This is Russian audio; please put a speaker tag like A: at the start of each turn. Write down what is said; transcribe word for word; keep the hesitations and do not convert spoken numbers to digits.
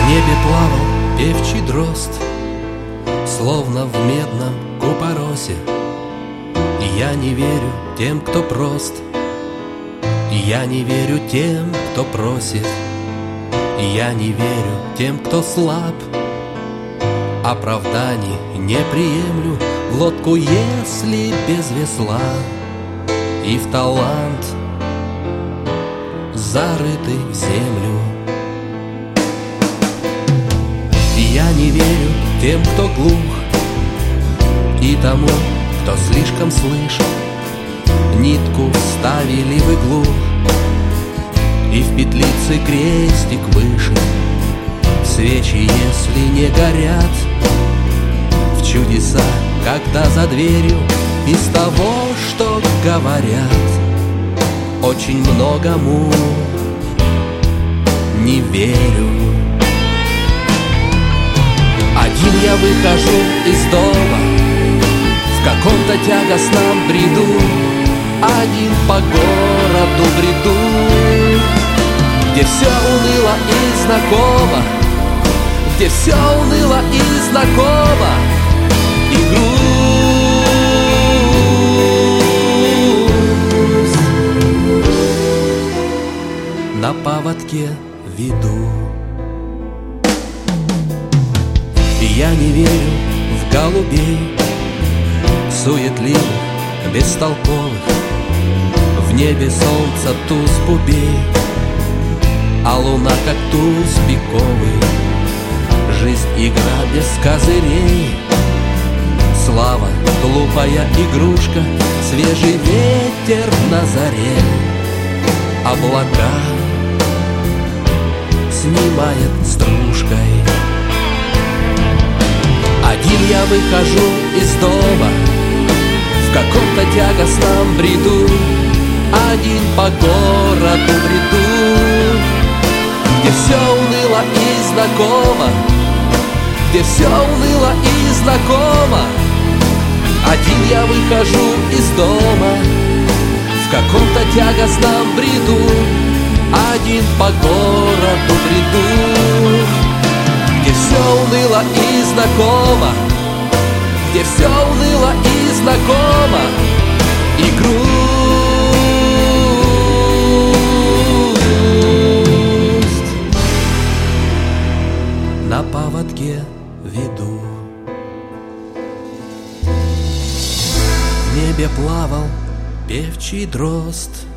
A: небе плавал певчий дрозд, словно в медном купоросе. И я не верю тем, кто прост, и я не верю тем, кто просит, и я не верю тем, кто слаб. Оправданий не приемлю в лодку, если без весла, и в талант, зарытый в землю. И я не верю тем, кто глух, и тому, кто слишком слышит. Нитку вставили в иглу, и в петлице крестик выше. Свечи, если не горят, в чудеса, когда за дверью, из того, что говорят, очень многому не верю. Один я выхожу из дома в каком-то тягостном бреду, один по городу бреду, где все уныло и знакомо, где все уныло и знакомо, и грусть на поводке веду. И я не верю в голубей, суетливых, бестолковых. В небе солнца туз бубей, а луна как туз пиковый. Жизнь игра без козырей, слава глупая игрушка, свежий ветер на заре, облака снимает стружкой. Один я выхожу из дома в каком-то тягостном бреду, один по городу бреду, где все уныло и знакомо, где все уныло и знакомо. Один я выхожу из дома в каком-то тягостном бреду, один по городу бреду, где все уныло и знакомо, где все уныло и знакомо, и грусть на поводке веду. В небе плавал певчий дрозд,